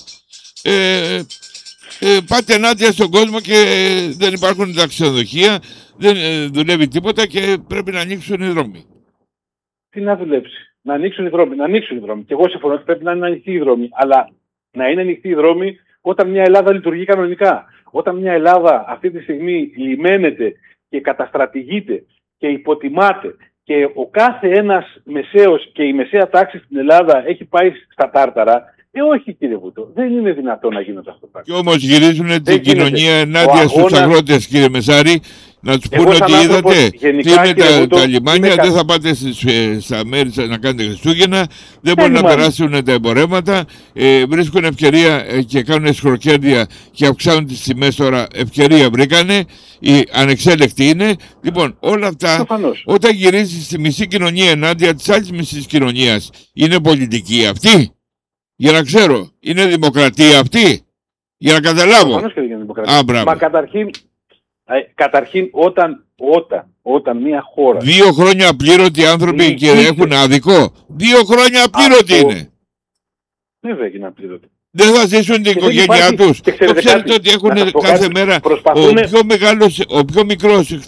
Πάτε ενάντια στον κόσμο και δεν υπάρχουν τα ξενοδοχεία, δεν δουλεύει τίποτα και πρέπει να ανοίξουν οι δρόμοι. Τι να δουλέψει? Να ανοίξουν οι δρόμοι. Και εγώ συμφωνώ ότι πρέπει να είναι ανοιχτοί οι δρόμοι. Αλλά να είναι ανοιχτοί οι δρόμοι όταν μια Ελλάδα λειτουργεί κανονικά. Όταν μια Ελλάδα αυτή τη στιγμή λιμένεται και καταστρατηγείται και υποτιμάται και ο κάθε ένας μεσαίος και η μεσαία τάξη στην Ελλάδα έχει πάει στα τάρταρα. Όχι, κύριε Βούτο, δεν είναι δυνατόν να γίνονται αυτό το πράγμα. Και όμως γυρίζουν την κοινωνία ενάντια στους αγρότες, κύριε Μεσάρη, να τους πούνε ότι είδατε, κλείνουν τα λιμάνια, δεν θα πάτε στα μέρη να κάνετε Χριστούγεννα, δεν μπορούν να περάσουν τα εμπορεύματα, βρίσκουν ευκαιρία και κάνουν εσχροκέρδεια και αυξάνουν τις τιμές τώρα. Ευκαιρία βρήκανε, οι ανεξέλεκτοι είναι. Λοιπόν, όλα αυτά, όταν γυρίζει στη μισή κοινωνία ενάντια της άλλης μισής κοινωνίας, είναι πολιτική αυτή? Για να ξέρω, είναι δημοκρατία αυτή? Για να καταλάβω. Μα καταρχήν όταν μια χώρα... 2 χρόνια απλήρωτοι άνθρωποι και έχουν άδικο. 2 χρόνια απλήρωτοι είναι. Βέβαια είναι απλήρωτοι. Δεν θα ζήσουν την οικογένειά τους. Το ξέρετε ότι έχουν κάθε μέρα ο πιο μικρός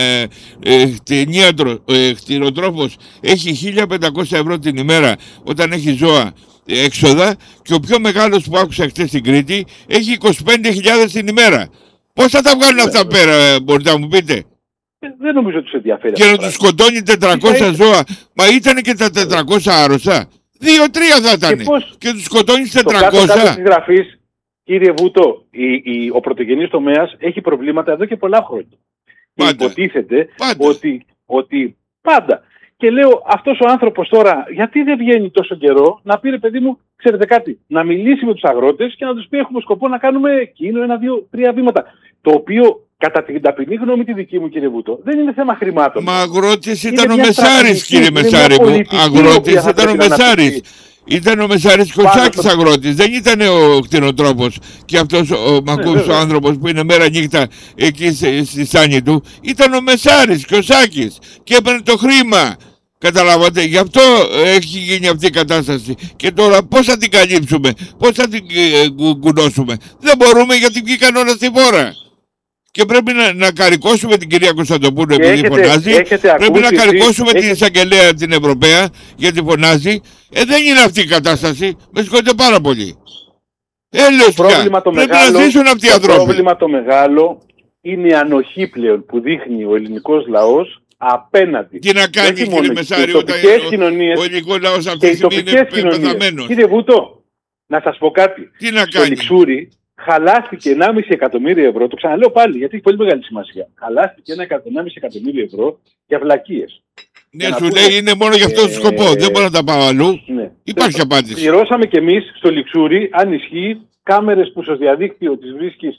κτηνοτρόφος έχει 1.500 ευρώ την ημέρα όταν έχει ζώα έξοδα, και ο πιο μεγάλος που άκουσα χτες στην Κρήτη έχει 25.000 την ημέρα. Πώς θα τα βγάλουν αυτά πέρα, μπορείτε να μου πείτε? Δεν νομίζω ότι τους ενδιαφέρει. Και να τους σκοτώνει 400 ζώα. Μα ήταν και τα 400 άρρωστα? 2-3 θα ήταν. Και τους σκοτώνει 400. Κάτω της γραφής, κύριε Βούτο, ο πρωτογενής τομέας έχει προβλήματα εδώ και πολλά χρόνια. Και υποτίθεται ότι πάντα. Και λέω, αυτός ο άνθρωπος τώρα, γιατί δεν βγαίνει τόσο καιρό να πει, ρε παιδί μου, ξέρετε κάτι, να μιλήσει με τους αγρότες και να τους πει: έχουμε σκοπό να κάνουμε εκείνο 1-2-3 βήματα. Το οποίο, κατά την ταπεινή γνώμη τη δική μου, κύριε Βούτο, δεν είναι θέμα χρημάτων. Μα αγρότης ήταν ο Μεσάρης, κύριε Μεσάρη μου. Αγρότης ήταν ο Μεσάρης. Ήταν ο Μεσάρης Κοτσάκης αγρότης, δεν ήταν ο κτηνοτρόφος. Και αυτός ο Μακούφης ο άνθρωπος που είναι μέρα νύχτα εκεί στη στάνη του, ήταν ο Μεσάρης Κοτσάκης και έπαιρνε το χρήμα. Καταλάβατε, γι' αυτό έχει γίνει αυτή η κατάσταση. Και τώρα πώς θα την καλύψουμε, πώς θα την κουνώσουμε? Δεν μπορούμε, γιατί βγήκαν όλα στη φόρα. Και πρέπει να καρικώσουμε την κυρία Κωνσταντοπούλου επειδή φωνάζει. Πρέπει να καρικώσουμε την εισαγγελέα την Ευρωπαία γιατί φωνάζει. Δεν είναι αυτή η κατάσταση. Με συγχωρείτε πάρα πολύ. Έλεος πια. Πρέπει να ζήσουν αυτοί οι άνθρωποι. Το πρόβλημα το μεγάλο είναι η ανοχή πλέον που δείχνει ο ελληνικός λαός απέναντι. Τι να κάνει, κύριε Μεσάρη, όταν ο ελληνικός λαός αυτή τη στιγμή είναι πεθαμένος. Κύριε Βούτο, να σας πω κάτι. Τι να στο Λιξούρι χαλάστηκε 1,5 εκατομμύριο ευρώ. Το ξαναλέω πάλι γιατί έχει πολύ μεγάλη σημασία. Χαλάστηκε 1,5 εκατομμύριο ευρώ για βλακίες. Ναι, σου λέει είναι μόνο για αυτόν τον σκοπό. Δεν μπορώ να τα πάω αλλού. Ναι. Υπάρχει απάντηση. Πληρώσαμε κι εμείς στο Λιξούρι, αν ισχύει, κάμερες που στο διαδίκτυο τις βρίσκεις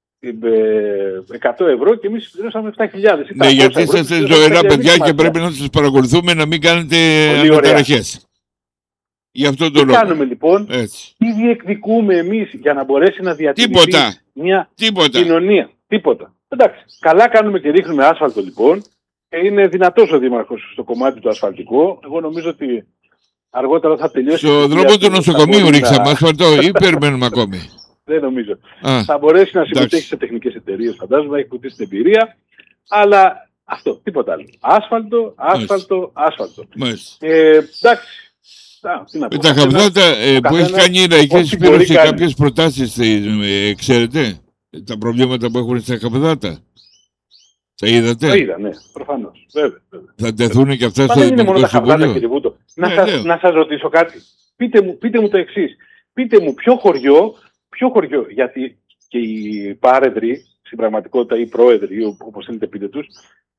100 ευρώ και εμείς πληρώσαμε 7.000. Ναι, γιατί είσαστε ζωηρά παιδιά και πρέπει να σας παρακολουθούμε να μην κάνετε αναταραχές. Γι' αυτό το λόγο. Τι κάνουμε λοιπόν, τι διεκδικούμε εμείς για να μπορέσει να διατηρηθεί μια κοινωνία. Τίποτα. Εντάξει, καλά κάνουμε και ρίχνουμε άσφαλτο λοιπόν. Είναι δυνατός ο Δήμαρχος στο κομμάτι του ασφαλτικό. Εγώ νομίζω ότι αργότερα θα τελειώσει. Στο δρόμο του νοσοκομείου ρίξαμε ασφαλτό ή περιμένουμε ακόμη. Δεν νομίζω. Θα μπορέσει να συμμετέχει σε τεχνικές εταιρείες, φαντάζομαι, έχει πουτήσει την εμπειρία. Αλλά αυτό, τίποτα άλλο. Άσφαλτο, άσφαλτο, άσφαλτο. Εντάξει. Με τα χαπδάτα που έχει κάνει η Λαϊκή Συσπήρωση κάποιες προτάσεις, ξέρετε, τα προβλήματα που έχουν στα χαπδάτα. Τα είδατε? Τα είδα, ναι, προφανώς. Βέβαια. Θα τεθούν και αυτά στο Δημοτικό Συμβούλιο. Να σας ρωτήσω κάτι. Πείτε μου το εξής. Πείτε μου ποιο χωριό, γιατί και οι πάρεδροι, στην πραγματικότητα οι πρόεδροι, όπως θέλετε πείτε τους,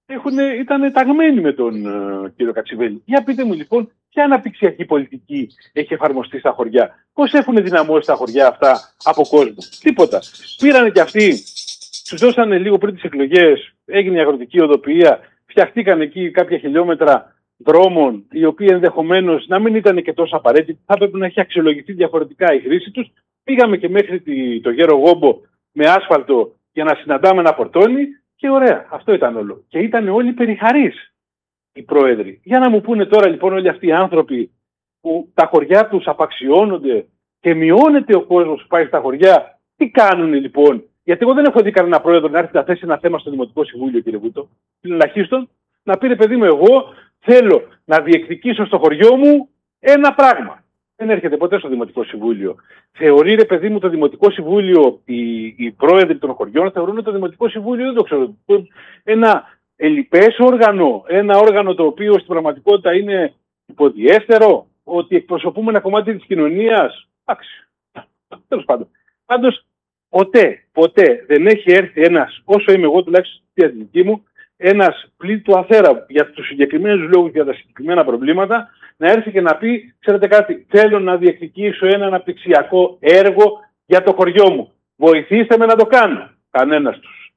ήταν ταγμένοι με τον κύριο Κατσιβέλη. Για πείτε μου λοιπόν, ποια αναπτυξιακή πολιτική έχει εφαρμοστεί στα χωριά. Πώς έχουν δυναμώσει τα χωριά αυτά από κόσμο. Τίποτα. Πήρανε κι αυτοί, τους δώσανε λίγο πριν τις εκλογές, έγινε η αγροτική οδοποιία, φτιαχτήκαν εκεί κάποια χιλιόμετρα δρόμων, οι οποίοι ενδεχομένως να μην ήταν και τόσο απαραίτητοι, θα έπρεπε να έχει αξιολογηθεί διαφορετικά η χρήση τους. Πήγαμε και μέχρι το Γέρο Γόμπο με άσφαλτο για να συναντάμε ένα πορτόνι και ωραία, αυτό ήταν όλο. Και ήταν όλοι περιχαρείς οι πρόεδροι. Για να μου πούνε τώρα λοιπόν όλοι αυτοί οι άνθρωποι που τα χωριά τους απαξιώνονται και μειώνεται ο κόσμος που πάει στα χωριά, τι κάνουν λοιπόν? Γιατί εγώ δεν έχω δει κανένα πρόεδρο να έρθει να θέσει ένα θέμα στο Δημοτικό Συμβούλιο, κύριε Βούτο. Τουλάχιστον να πει, παιδί μου, εγώ θέλω να διεκδικήσω στο χωριό μου ένα πράγμα. Δεν έρχεται ποτέ στο Δημοτικό Συμβούλιο. Θεωρεί, ρε παιδί μου, το Δημοτικό Συμβούλιο, οι πρόεδροι των χωριών θεωρούν το Δημοτικό Συμβούλιο, δεν το ξέρω, ένα ελλειπές όργανο, ένα όργανο το οποίο στην πραγματικότητα είναι υποδιέστερο, ότι εκπροσωπούμε ένα κομμάτι της κοινωνίας. Εντάξει, τέλος πάντων. Πάντως, ποτέ δεν έχει έρθει ένας, όσο είμαι εγώ τουλάχιστον στη εθνική μου, ένας πλήττου αθέρα για τους συγκεκριμένους λόγους, για τα συγκεκριμένα προβλήματα, να έρθει και να πει, ξέρετε κάτι, θέλω να διεκδικήσω ένα αναπτυξιακό έργο για το χωριό μου. Βοηθήστε με να το κάνω. Κανένας τους.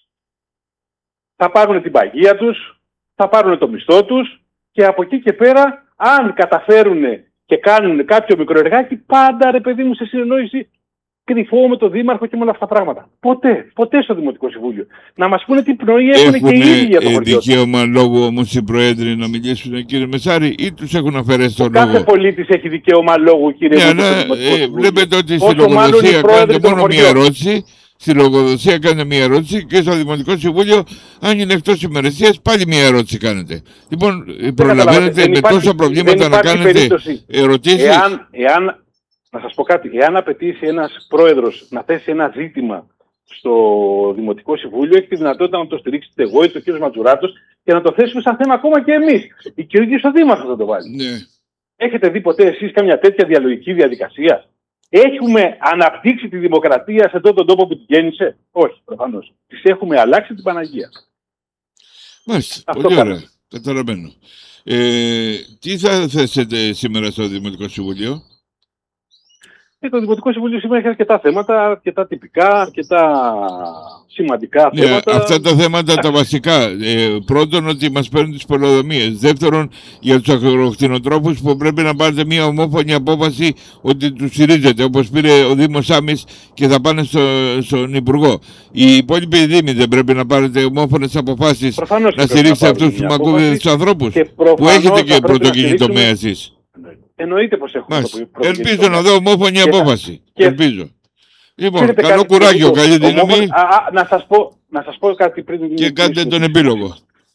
Θα πάρουν την παγία τους, θα πάρουν το μισθό τους και από εκεί και πέρα, αν καταφέρουν και κάνουν κάποιο μικροεργάκι, πάντα, ρε παιδί μου, σε συνεννόηση κρυφό με τον Δήμαρχο και με όλα αυτά τα πράγματα. Ποτέ στο Δημοτικό Συμβούλιο. Να μας πούνε τι πνοή έχουν και οι ίδιοι για το χωριό. Έχουν δικαίωμα λόγου όμως οι πρόεδροι να μιλήσουν, κύριε Μεσάρη, ή τους έχουν αφαιρέσει τον λόγο? Κάθε πολίτης έχει δικαίωμα λόγου, κύριε Μεσάρη. Βλέπετε ότι στη λογοδοσία κάνετε μόνο μία ερώτηση. Στη λογοδοσία κάνετε μία ερώτηση και στο Δημοτικό Συμβούλιο, αν είναι εκτός ημερησίας, πάλι μία ερώτηση κάνετε. Λοιπόν, προλαβαίνετε με τόσα προβλήματα να κάνετε ερωτήσεις. Να σας πω κάτι, εάν απαιτήσει ένας πρόεδρος να θέσει ένα ζήτημα στο Δημοτικό Συμβούλιο, έχει τη δυνατότητα να το στηρίξετε εγώ ή το κ. Ματζουράτος και να το θέσουμε σαν θέμα ακόμα και εμείς. Η κ. ο Δήμαρχος θα το βάλει. Ναι. Έχετε δει ποτέ εσείς καμιά τέτοια διαλογική διαδικασία? Έχουμε αναπτύξει τη δημοκρατία σε αυτόν τον τόπο που την γέννησε? Όχι, προφανώς. Τις έχουμε αλλάξει την Παναγία. Μάλιστα, πολύ ωραία. Καταλαβαίνω. Τι θα θέσετε σήμερα στο Δημοτικό Συμβούλιο? Το Δημοτικό Συμβούλιο σήμερα έχει αρκετά θέματα, αρκετά τυπικά, αρκετά σημαντικά θέματα. Αυτά τα θέματα τα βασικά. Πρώτον, ότι μας παίρνουν τις πολεοδομίες. Δεύτερον, για τους αγροκτηνοτρόφους που πρέπει να πάρετε μια ομόφωνη απόφαση ότι τους στηρίζετε, όπως πήρε ο Δήμος Άμμης και θα πάνε στον Υπουργό. Οι υπόλοιποι δήμοι δεν πρέπει να πάρετε ομόφωνες αποφάσεις, να στηρίξετε αυτούς τους μακούβιδες τους ανθρώπους που έχετε και πρωτογενή τομέα εσείς? Εννοείται πως έχουμε. Ελπίζω να δω ομόφωνη απόφαση. Ελπίζω. Λοιπόν, καλό κουράγιο, καλή δύναμη. Να σας πω κάτι πριν. Και κάντε τον επίλογο.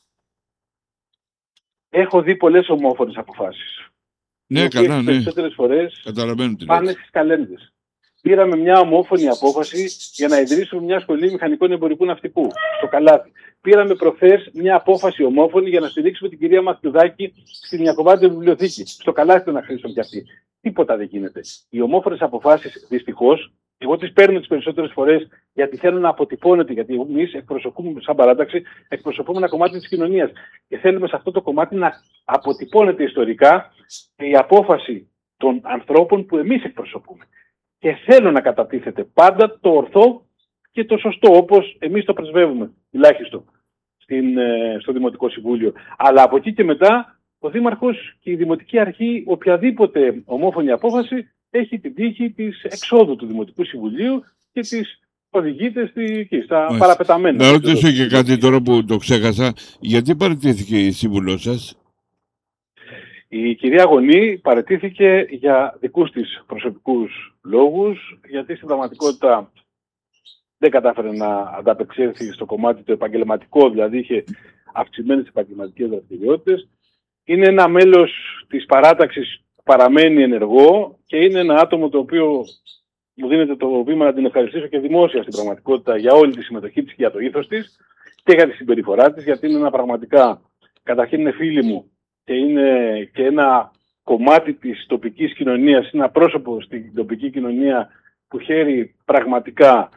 Έχω δει πολλές ομόφωνες αποφάσεις. Ναι, καλά, ναι. Περισσότερες φορές πάνε στις καλένδες. Πήραμε μια ομόφωνη απόφαση για να ιδρύσουμε μια σχολή μηχανικών εμπορικού ναυτικού στο Καλάθι. Πήραμε προχθές μια απόφαση ομόφωνη για να στηρίξουμε την κυρία Μαθιουδάκη στην Ιακωβάτια βιβλιοθήκη. Στο Καλάθι να χρήσουν κι αυτοί. Τίποτα δεν γίνεται. Οι ομόφωνες αποφάσεις, δυστυχώς, εγώ τις παίρνω τις περισσότερες φορές γιατί θέλω να αποτυπώνεται. Γιατί εμείς εκπροσωπούμε, σαν παράταξη, εκπροσωπούμε ένα κομμάτι της κοινωνίας. Και θέλουμε σε αυτό το κομμάτι να αποτυπώνεται ιστορικά η απόφαση των ανθρώπων που εμείς εκπροσωπούμε. Και θέλω να κατατίθεται πάντα το ορθό και το σωστό, όπως εμείς το πρεσβεύουμε, τουλάχιστον στο Δημοτικό Συμβούλιο. Αλλά από εκεί και μετά, ο Δήμαρχος και η Δημοτική Αρχή, οποιαδήποτε ομόφωνη απόφαση, έχει την τύχη της εξόδου του Δημοτικού Συμβουλίου και της οδηγείται στα παραπεταμένα. Να ρωτήσω και κάτι τώρα που το ξέχασα. Γιατί παραιτήθηκε η σύμβουλός σας? Η κυρία Γωνή παραιτήθηκε για δικούς της προσωπικούς λόγους, γιατί στην πραγματικότητα δεν κατάφερε να ανταπεξέλθει στο κομμάτι το επαγγελματικό, δηλαδή είχε αυξημένες επαγγελματικές δραστηριότητες. Είναι ένα μέλος της παράταξης που παραμένει ενεργό και είναι ένα άτομο το οποίο μου δίνεται το βήμα να την ευχαριστήσω και δημόσια στην πραγματικότητα για όλη τη συμμετοχή της και για το ήθος της και για τη συμπεριφορά της, γιατί είναι ένα πραγματικά, καταρχήν είναι φίλη μου και είναι και ένα κομμάτι της τοπικής κοινωνίας, είναι ένα πρόσωπο στην τοπική κοινωνία που χαίρει πραγματικά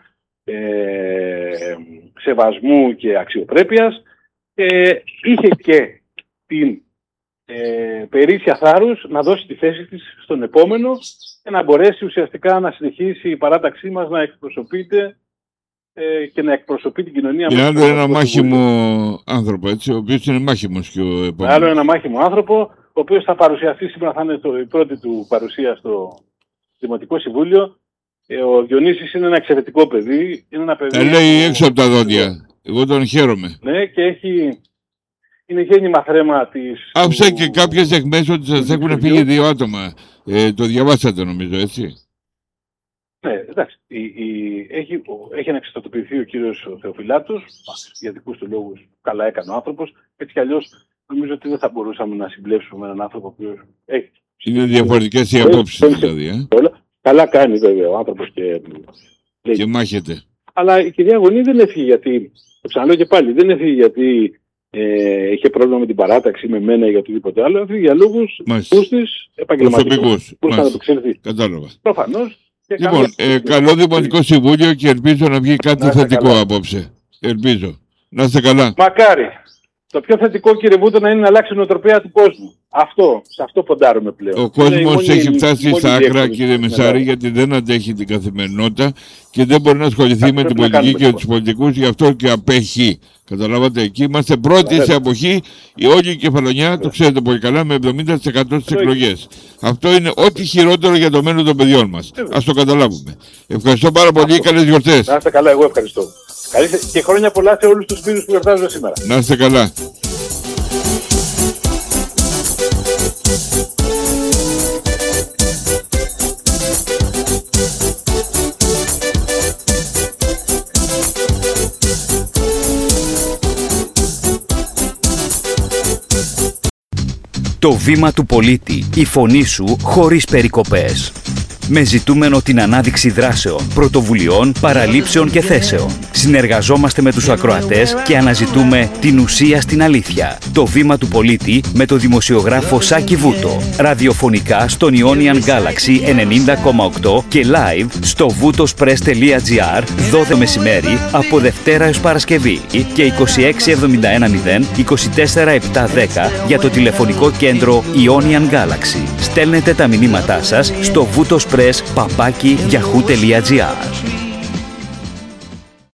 σεβασμού και αξιοπρέπειας. Είχε και την περίσσια θάρρους να δώσει τη θέση της στον επόμενο και να μπορέσει ουσιαστικά να συνεχίσει η παράταξή μας να εκπροσωπείται και να εκπροσωπεί την κοινωνία μας. Άλλο ένα μάχημο άνθρωπο, έτσι, ο οποίος είναι μάχημος και ο επόμενος. Άλλο ένα μάχημο άνθρωπο, ο οποίος θα παρουσιαστεί σήμερα, θα είναι η πρώτη του παρουσία στο Δημοτικό Συμβούλιο. Ο Διονύσης είναι ένα εξαιρετικό παιδί. Είναι ένα παιδί. Τα λέει έξω από τα δόντια. Εγώ τον χαίρομαι. Ναι, και είναι γέννημα θρέμα της. Άφησα και κάποιες εκμέσεις ότι σας έχουν φύγει 2 άτομα. Το διαβάσατε νομίζω, έτσι. Ναι, εντάξει. Έχει αναξιστατοποιηθεί ο κύριος Θεοφυλάτος, για δικούς του λόγους καλά έκανε ο άνθρωπος. Έτσι κι αλλιώς νομίζω ότι δεν θα μπορούσαμε να συμπλέψουμε έναν άνθρωπο που έχει. Είναι διαφορετικές οι απόψεις δηλαδή. Καλά κάνει βέβαια ο άνθρωπος και μάχεται. Αλλά η κυρία Γωνή δεν έφυγε γιατί, το ξαναλέω και πάλι, δεν έφυγε γιατί είχε πρόβλημα με την παράταξη, με μένα ή για οτιδήποτε άλλο. Έφυγε για λόγους της επαγγελματικούς. Μπορούσε να το εξελιχθεί. Κατάλαβα. Προφανώς. Λοιπόν, καλό Δημοτικό Συμβούλιο και ελπίζω να βγει κάτι θετικό απόψε. Ελπίζω. Να είστε καλά. Μακάρι. Το πιο θετικό, κύριε Βούτο, να είναι να αλλάξει η νοοτροπία του κόσμου. Σε αυτό ποντάρουμε πλέον. Ο κόσμος έχει φτάσει στα άκρα, κύριε Μεσάρη, γιατί δεν αντέχει την καθημερινότητα και δεν μπορεί να ασχοληθεί με την πολιτική και τους πολιτικούς, γι' αυτό και απέχει. Καταλάβατε, εκεί είμαστε πρώτοι σε αποχή, η όλη η Κεφαλονιά, το ξέρετε πολύ καλά, με 70% στις εκλογές. Αυτό είναι ό,τι χειρότερο για το μέλλον των παιδιών μας. Ας το καταλάβουμε. Ευχαριστώ πάρα πολύ, καλές γιορτές. Να είστε καλά, εγώ ευχαριστώ. Και χρόνια πολλά σε όλους τους φίλους που γιορτάζουν σήμερα. Να είστε καλά. Το βήμα του πολίτη, η φωνή σου χωρίς περικοπές. Με ζητούμενο την ανάδειξη δράσεων, πρωτοβουλειών, παραλήψεων και θέσεων. Συνεργαζόμαστε με τους ακροατές και αναζητούμε την ουσία στην αλήθεια. Το βήμα του πολίτη με το δημοσιογράφο Σάκη Βούτο. Ραδιοφωνικά στον Ionian Galaxy 90,8 και live στο voutospress.gr 12 μεσημέρι από Δευτέρα έως Παρασκευή και 26710 24710 για το τηλεφωνικό κέντρο Ionian Galaxy. Στέλνετε τα μηνύματά σας στο voutospress@yahoo.gr.